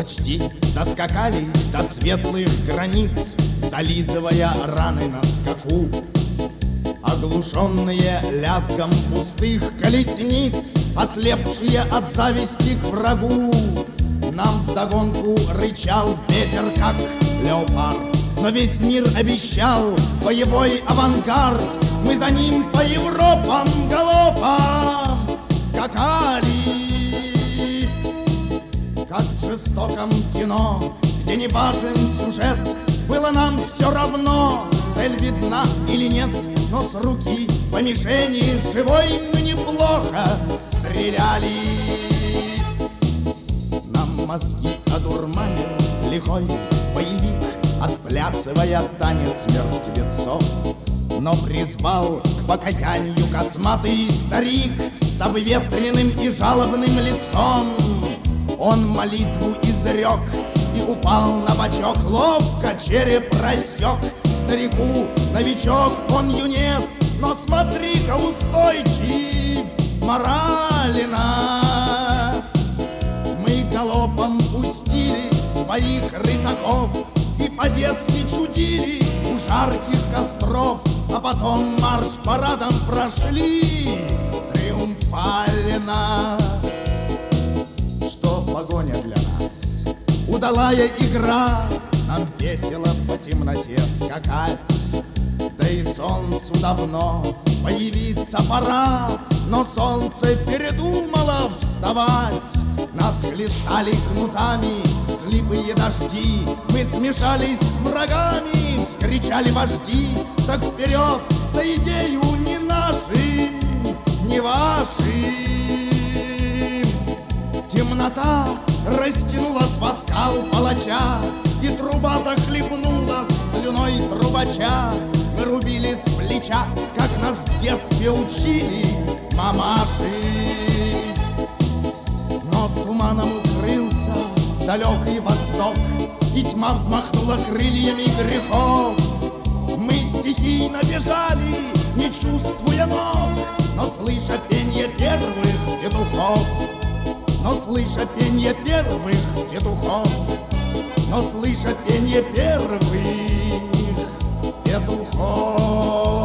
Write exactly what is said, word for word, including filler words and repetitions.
почти доскакали до светлых границ, зализывая раны на скаку. Оглушенные лязгом пустых колесниц, ослепшие от зависти к врагу, нам вдогонку рычал ветер, как леопард. Но весь мир обещал боевой авангард. Мы за ним по Европам галопом скакали, как в жестоком кино, где не важен сюжет. Было нам все равно, цель видна или нет, но с руки по мишени живой мы неплохо стреляли. Нам мозги одурманил лихой боевик, отплясывая танец мертвецов. Но призвал к покаянию косматый старик с обветренным и жалобным лицом. Он молитву изрек и упал на бочок, ловко череп рассек. Старику новичок, он юнец, но смотри-ка устойчив морально. Мы галопом пустили своих рысаков и по-детски чудили у жарких костров, а потом марш-парадом прошли триумфально. Что погоня для нас, удалая игра, нам весело по темноте скакать. Да и солнцу давно появиться пора, но солнце передумало вставать. Нас хлестали кнутами слепые дожди, мы смешались с врагами, вскричали вожди. Так вперед за идею не нашим, не вашим. Темнота растянулась в оскал палача, и труба захлебнулась слюной трубача. Мы рубили с плеча, как нас в детстве учили мамаши. Но туманом укрылся далекий восток, и тьма взмахнула крыльями грехов. Мы стихийно бежали, не чувствуя ног, но слыша пенье первых петухов. Но слыша пенье первых петухов, но слыша пенье первых петухов.